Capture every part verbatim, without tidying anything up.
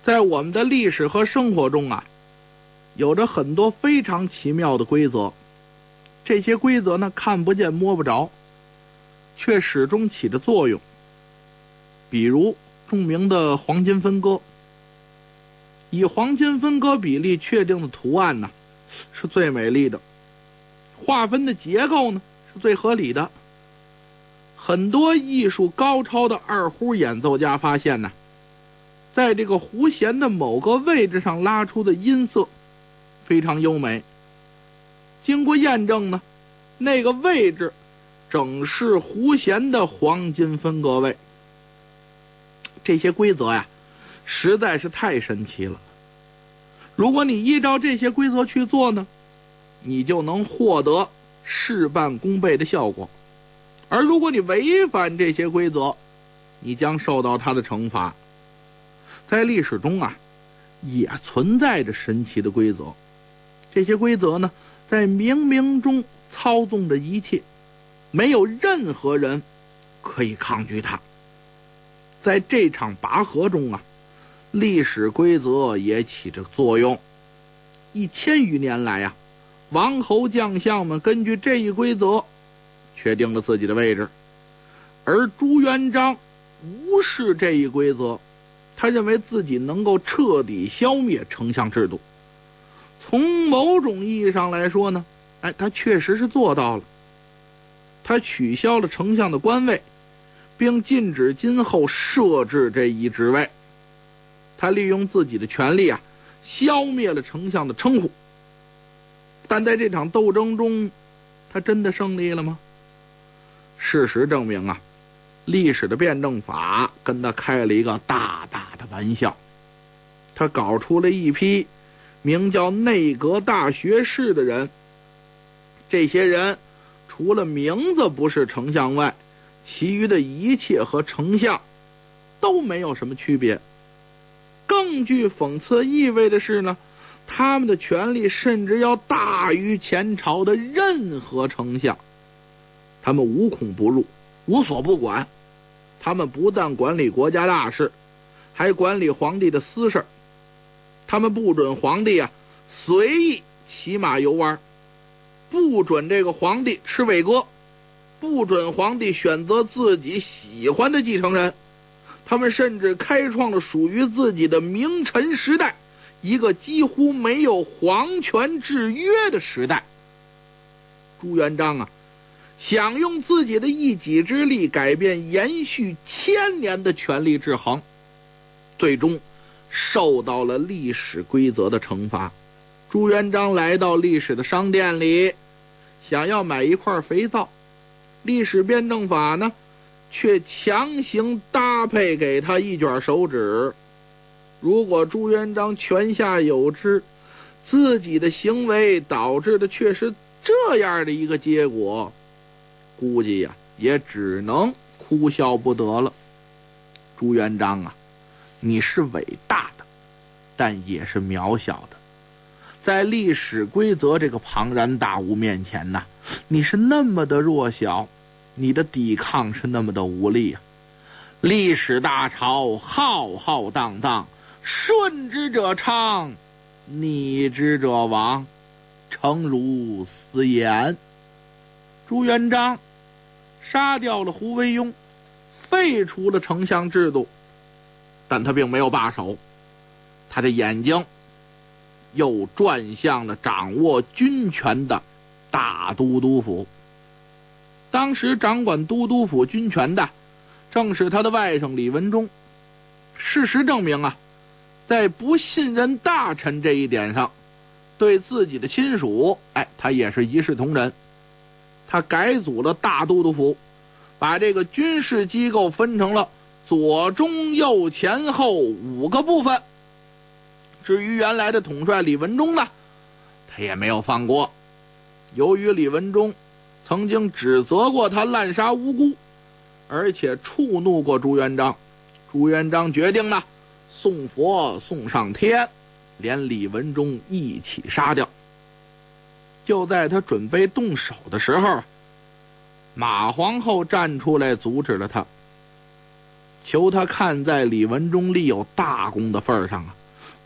在我们的历史和生活中啊，有着很多非常奇妙的规则，这些规则呢看不见摸不着，却始终起着作用。比如著名的黄金分割，以黄金分割比例确定的图案呢是最美丽的，划分的结构呢是最合理的。很多艺术高超的二胡演奏家发现呢，在这个胡弦的某个位置上拉出的音色非常优美。经过验证呢，那个位置正是胡弦的黄金分割位。这些规则呀，实在是太神奇了。如果你依照这些规则去做呢，你就能获得事半功倍的效果。而如果你违反这些规则，你将受到它的惩罚。在历史中啊，也存在着神奇的规则。这些规则呢，在冥冥中操纵着一切，没有任何人可以抗拒它。在这场拔河中啊，历史规则也起着作用。一千余年来啊，王侯将相们根据这一规则确定了自己的位置，而朱元璋无视这一规则，他认为自己能够彻底消灭丞相制度。从某种意义上来说呢，哎，他确实是做到了。他取消了丞相的官位，并禁止今后设置这一职位。他利用自己的权力啊，消灭了丞相的称呼。但在这场斗争中，他真的胜利了吗？事实证明啊，历史的辩证法跟他开了一个大大的玩笑。他搞出了一批名叫内阁大学士的人，这些人除了名字不是丞相外，其余的一切和丞相都没有什么区别。更具讽刺意味的是呢，他们的权力甚至要大于前朝的任何丞相。他们无孔不入，无所不管。他们不但管理国家大事，还管理皇帝的私事。他们不准皇帝啊随意骑马游玩，不准这个皇帝吃伟哥，不准皇帝选择自己喜欢的继承人。他们甚至开创了属于自己的名臣时代，一个几乎没有皇权制约的时代。朱元璋啊，想用自己的一己之力改变延续千年的权力制衡，最终受到了历史规则的惩罚。朱元璋来到历史的商店里，想要买一块肥皂，历史辩证法呢却强行搭配给他一卷手指。如果朱元璋泉下有知，自己的行为导致的却是这样的一个结果，估计呀、啊、也只能哭笑不得了。朱元璋啊，你是伟大的，但也是渺小的。在历史规则这个庞然大物面前呢，你是那么的弱小，你的抵抗是那么的无力啊！历史大潮浩浩荡荡，顺之者昌，逆之者亡，诚如斯言。朱元璋杀掉了胡惟庸，废除了丞相制度，但他并没有罢手，他的眼睛又转向了掌握军权的大都督府。当时掌管都督府军权的正是他的外甥李文忠。事实证明啊，在不信任大臣这一点上，对自己的亲属，哎，他也是一视同仁。他改组了大都督府，把这个军事机构分成了左中右前后五个部分。至于原来的统帅李文忠呢，他也没有放过。由于李文忠曾经指责过他滥杀无辜，而且触怒过朱元璋，朱元璋决定呢，送佛送上天，连李文忠一起杀掉。就在他准备动手的时候，马皇后站出来阻止了他，求他看在李文忠立有大功的份上啊，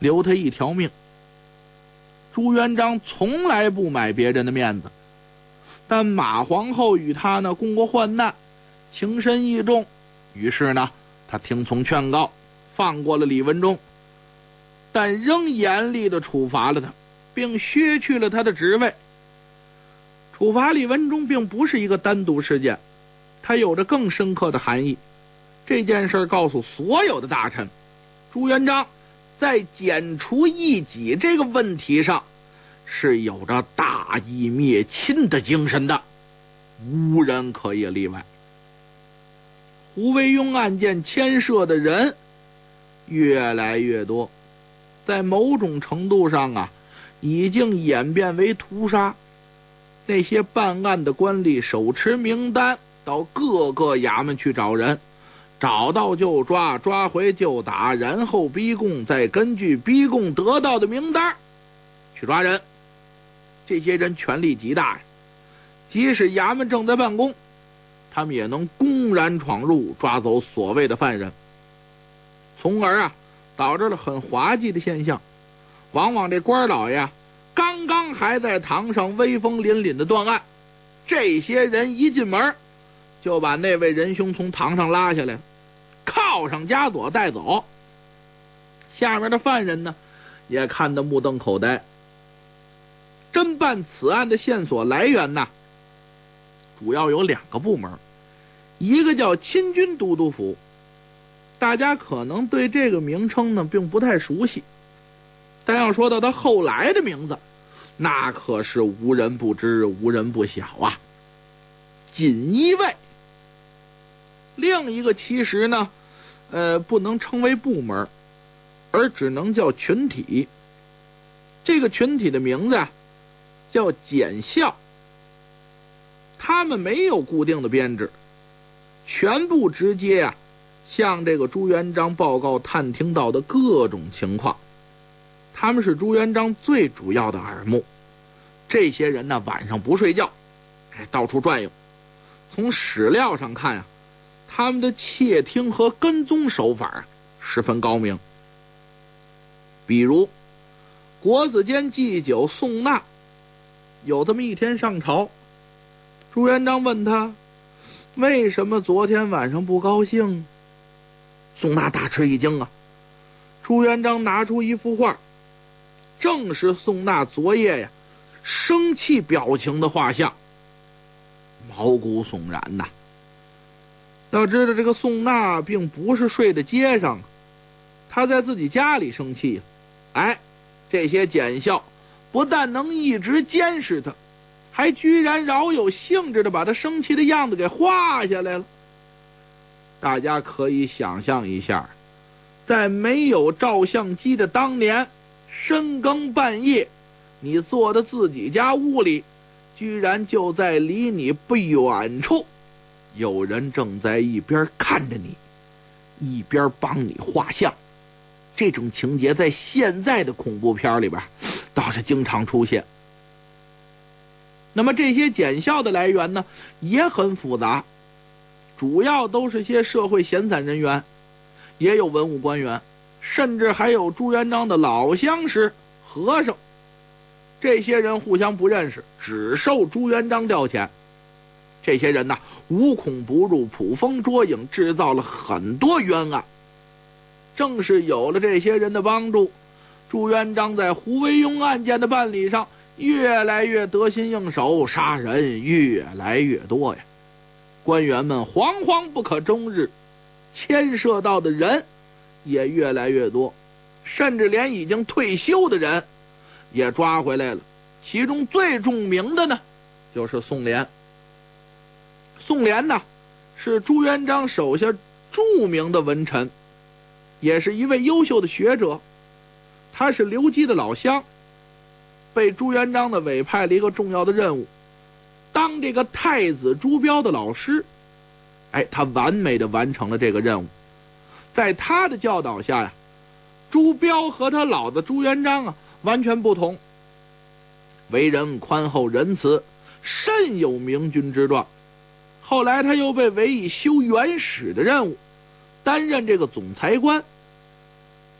留他一条命。朱元璋从来不买别人的面子，但马皇后与他呢共过患难，情深意重，于是呢他听从劝告，放过了李文忠，但仍严厉地处罚了他，并削去了他的职位。处罚李文忠并不是一个单独事件，它有着更深刻的含义。这件事告诉所有的大臣，朱元璋在剪除异己这个问题上是有着大义灭亲的精神的，无人可以例外。胡惟庸案件牵涉的人越来越多，在某种程度上啊，已经演变为屠杀。那些办案的官吏手持名单，到各个衙门去找人，找到就抓，抓回就打，然后逼供，再根据逼供得到的名单去抓人。这些人权力极大呀，即使衙门正在办公，他们也能公然闯入，抓走所谓的犯人，从而啊导致了很滑稽的现象。往往这官老爷刚刚还在堂上威风凛凛的断案，这些人一进门就把那位仁兄从堂上拉下来，铐上枷锁带走。下面的犯人呢也看得目瞪口呆。侦办此案的线索来源呢主要有两个部门，一个叫亲军都督府，大家可能对这个名称呢并不太熟悉，但要说到他后来的名字，那可是无人不知，无人不晓啊。锦衣卫。另一个其实呢呃，不能称为部门，而只能叫群体。这个群体的名字啊叫检校，他们没有固定的编制，全部直接啊向这个朱元璋报告探听到的各种情况。他们是朱元璋最主要的耳目。这些人呢晚上不睡觉，哎，到处转悠。从史料上看啊，他们的窃听和跟踪手法啊十分高明。比如国子监祭酒宋纳有这么一天上朝，朱元璋问他为什么昨天晚上不高兴。宋纳大吃一惊啊。朱元璋拿出一幅画，正是宋纳昨夜呀生气表情的画像，毛骨悚然呐。要知道这个宋纳并不是睡在街上，他在自己家里生气。哎，这些检校不但能一直监视他，还居然饶有兴致的把他生气的样子给画下来了。大家可以想象一下，在没有照相机的当年，深更半夜你坐在自己家屋里，居然就在离你不远处有人正在一边看着你，一边帮你画像。这种情节在现在的恐怖片里边倒是经常出现。那么这些检校的来源呢也很复杂，主要都是些社会闲散人员，也有文武官员，甚至还有朱元璋的老相识和尚。这些人互相不认识，只受朱元璋调遣。这些人呢无孔不入，捕风捉影，制造了很多冤案。正是有了这些人的帮助，朱元璋在胡惟庸案件的办理上越来越得心应手，杀人越来越多呀。官员们惶惶不可终日，牵涉到的人也越来越多，甚至连已经退休的人也抓回来了。其中最著名的呢就是宋濂。宋濂呢是朱元璋手下著名的文臣，也是一位优秀的学者。他是刘基的老乡，被朱元璋的委派了一个重要的任务，当这个太子朱标的老师。哎，他完美的完成了这个任务。在他的教导下呀，朱标和他老子朱元璋啊完全不同，为人宽厚仁慈，甚有明君之状。后来他又被委以修元史的任务，担任这个总裁官。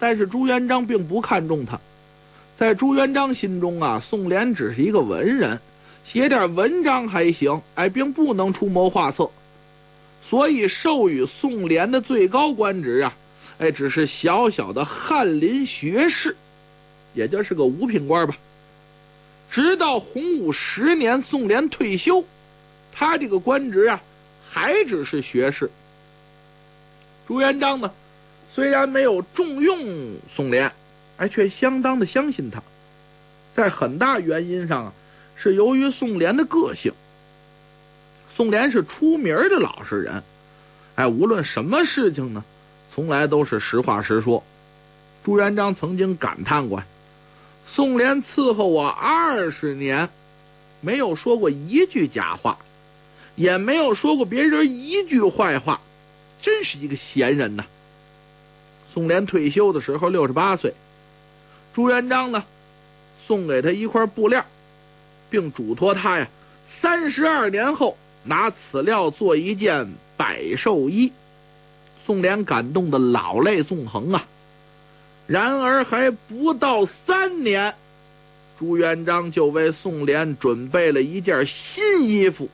但是朱元璋并不看重他。在朱元璋心中啊，宋濂只是一个文人，写点文章还行，哎，并不能出谋划策。所以授予宋濂的最高官职啊，哎，只是小小的翰林学士，也就是个五品官吧。直到洪武十年宋濂退休，他这个官职啊还只是学士。朱元璋呢，虽然没有重用宋濂，哎，却相当的相信他。在很大原因上啊，是由于宋濂的个性。宋濂是出名的老实人，哎，无论什么事情呢，从来都是实话实说。朱元璋曾经感叹过，宋濂伺候我二十年，没有说过一句假话，也没有说过别人一句坏话，真是一个贤人呐。宋濂退休的时候六十八岁，朱元璋呢送给他一块布料，并嘱托他呀三十二年后拿此料做一件百寿衣。宋濂感动的老泪纵横啊。然而还不到三年，朱元璋就为宋濂准备了一件新衣服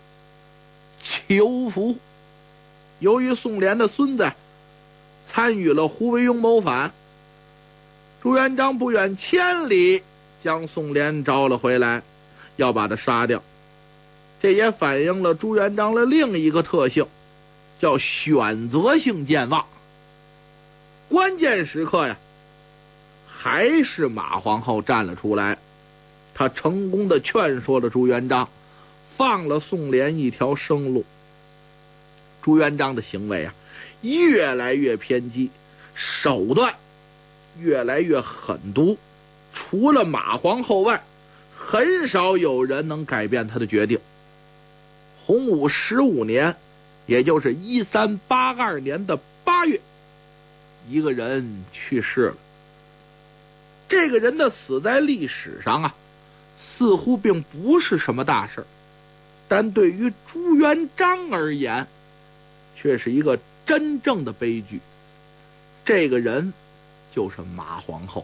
——囚服。由于宋濂的孙子参与了胡惟庸谋反，朱元璋不远千里将宋濂招了回来，要把他杀掉。这也反映了朱元璋的另一个特性，叫选择性健忘。关键时刻呀，还是马皇后站了出来，她成功的劝说了朱元璋，放了宋濂一条生路。朱元璋的行为啊，越来越偏激，手段越来越狠毒，除了马皇后外，很少有人能改变他的决定。洪武十五年，也就是一三八二年的八月，一个人去世了。这个人的死在历史上啊，似乎并不是什么大事，但对于朱元璋而言，却是一个真正的悲剧。这个人就是马皇后。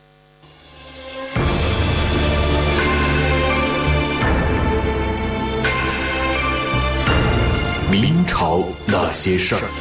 明朝那些事儿。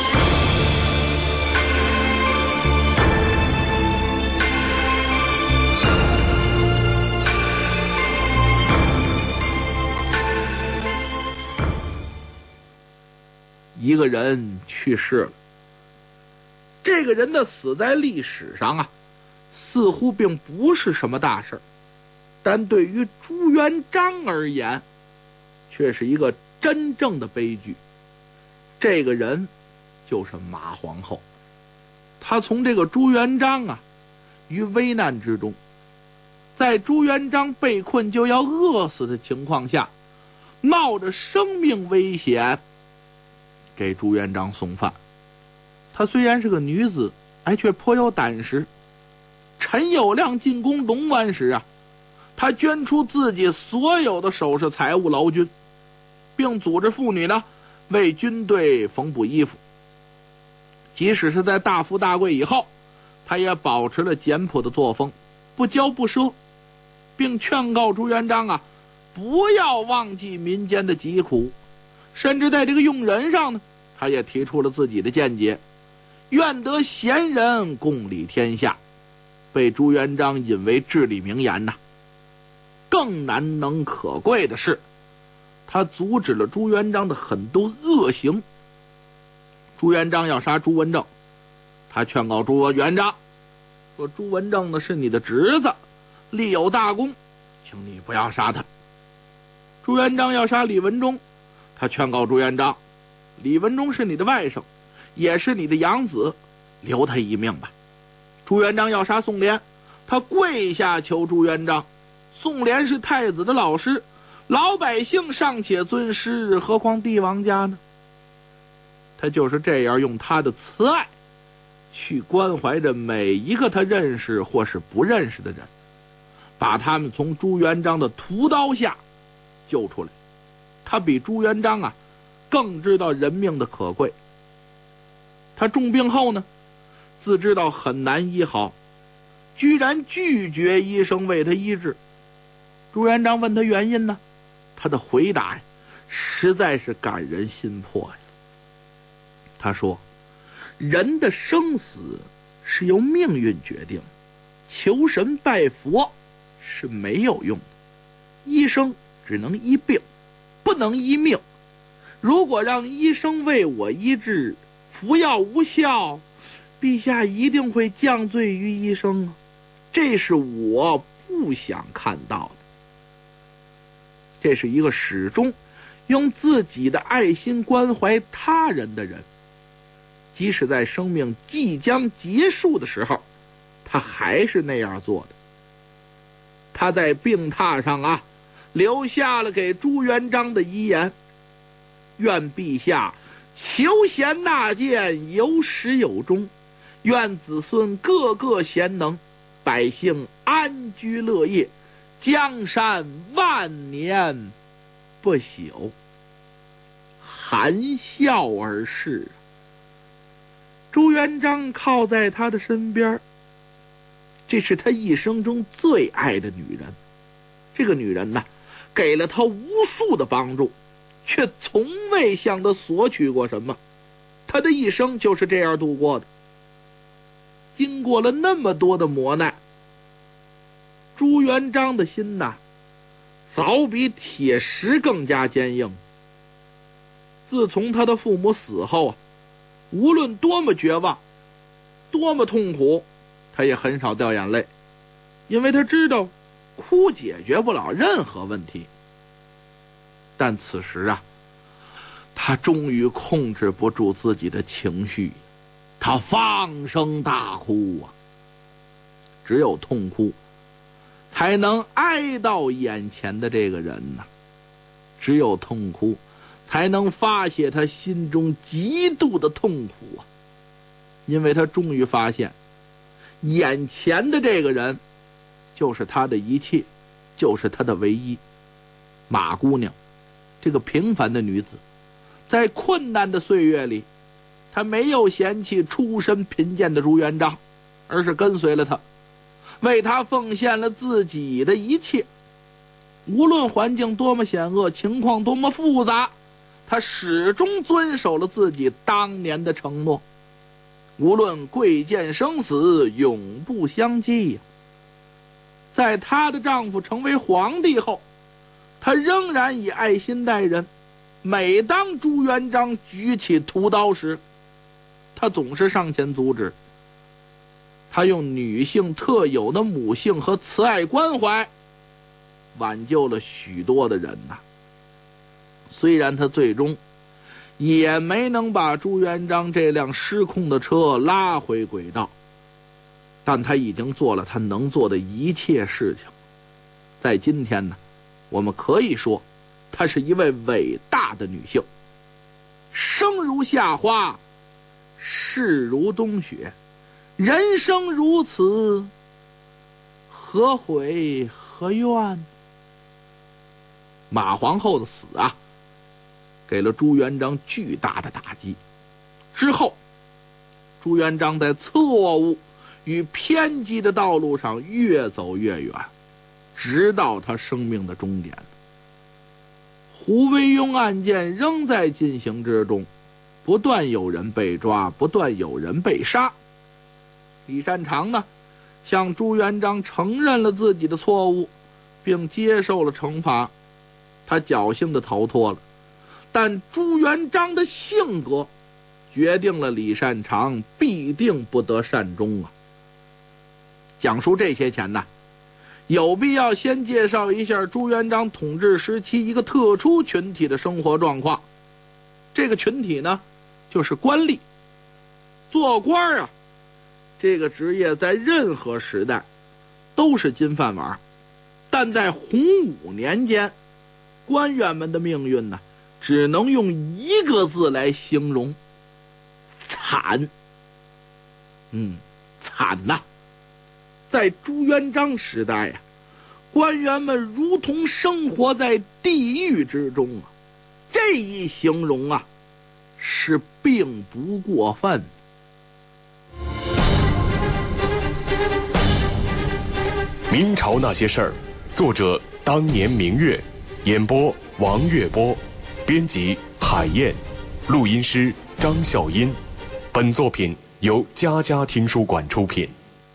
一个人去世了，这个人的死在历史上啊，似乎并不是什么大事，但对于朱元璋而言，却是一个真正的悲剧。这个人就是马皇后。他从这个朱元璋啊于危难之中，在朱元璋被困就要饿死的情况下，冒着生命危险给朱元璋送饭。她虽然是个女子，哎，却颇有胆识。陈友谅进攻龙湾时啊，她捐出自己所有的首饰财物劳军，并组织妇女呢为军队缝补衣服。即使是在大富大贵以后，她也保持了简朴的作风，不骄不奢，并劝告朱元璋啊不要忘记民间的疾苦。甚至在这个用人上呢，他也提出了自己的见解，愿得贤人共理天下，被朱元璋引为至理名言呐。更难能可贵的是，他阻止了朱元璋的很多恶行。朱元璋要杀朱文正，他劝告朱元璋说，朱文正呢是你的侄子，立有大功，请你不要杀他。朱元璋要杀李文忠，他劝告朱元璋，李文忠是你的外甥，也是你的养子，留他一命吧。朱元璋要杀宋濂，他跪下求朱元璋，宋濂是太子的老师，老百姓尚且尊师，何况帝王家呢？他就是这样用他的慈爱去关怀着每一个他认识或是不认识的人，把他们从朱元璋的屠刀下救出来。他比朱元璋啊更知道人命的可贵。他重病后呢， 自知道很难医好，居然拒绝医生为他医治。朱元璋问他原因呢，他的回答呀，实在是感人心魄呀。他说，人的生死是由命运决定，求神拜佛是没有用的，医生只能医病，不能医命。如果让医生为我医治，服药无效，陛下一定会降罪于医生啊，这是我不想看到的。这是一个始终用自己的爱心关怀他人的人，即使在生命即将结束的时候，他还是那样做的。他在病榻上啊，留下了给朱元璋的遗言：愿陛下求贤纳谏，有始有终，愿子孙个个贤能，百姓安居乐业，江山万年不朽。含笑而逝。朱元璋靠在他的身边，这是他一生中最爱的女人。这个女人呢，给了他无数的帮助，却从未向他索取过什么。他的一生就是这样度过的。经过了那么多的磨难，朱元璋的心呐，早比铁石更加坚硬。自从他的父母死后啊，无论多么绝望，多么痛苦，他也很少掉眼泪，因为他知道哭解决不了任何问题。但此时啊，他终于控制不住自己的情绪，他放声大哭啊！只有痛哭，才能哀悼眼前的这个人呐、啊；只有痛哭，才能发泄他心中极度的痛苦啊！因为他终于发现，眼前的这个人，就是他的一切，就是他的唯一。马姑娘，这个平凡的女子，在困难的岁月里，她没有嫌弃出身贫贱的朱元璋，而是跟随了他，为他奉献了自己的一切。无论环境多么险恶，情况多么复杂，他始终遵守了自己当年的承诺。无论贵贱生死，永不相欺呀。在她的丈夫成为皇帝后，她仍然以爱心待人。每当朱元璋举起屠刀时，她总是上前阻止。她用女性特有的母性和慈爱关怀，挽救了许多的人呐、啊。虽然她最终也没能把朱元璋这辆失控的车拉回轨道，但她已经做了她能做的一切事情。在今天呢，我们可以说她是一位伟大的女性。生如夏花，逝如冬雪，人生如此，何悔何怨？马皇后的死啊，给了朱元璋巨大的打击。之后，朱元璋在错误与偏激的道路上越走越远，直到他生命的终点。胡惟庸案件仍在进行之中，不断有人被抓，不断有人被杀。李善长呢，向朱元璋承认了自己的错误，并接受了惩罚，他侥幸地逃脱了。但朱元璋的性格决定了李善长必定不得善终啊。讲述这些前呢，有必要先介绍一下朱元璋统治时期一个特殊群体的生活状况。这个群体呢，就是官吏。做官啊，这个职业在任何时代都是金饭碗，但在洪武年间，官员们的命运呢，只能用一个字来形容：惨。嗯，惨呐、啊！在朱元璋时代呀、啊，官员们如同生活在地狱之中啊，这一形容啊，是并不过分。 明朝那些事儿，作者当年明月，演播王月波，编辑海燕，录音师张笑音。本作品由佳佳听书馆出品。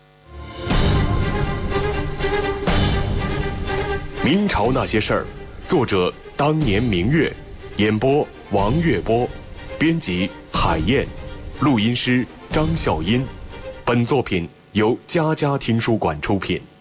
明朝那些事儿，作者当年明月，演播王月波，编辑海燕，录音师张笑音。本作品由佳佳听书馆出品。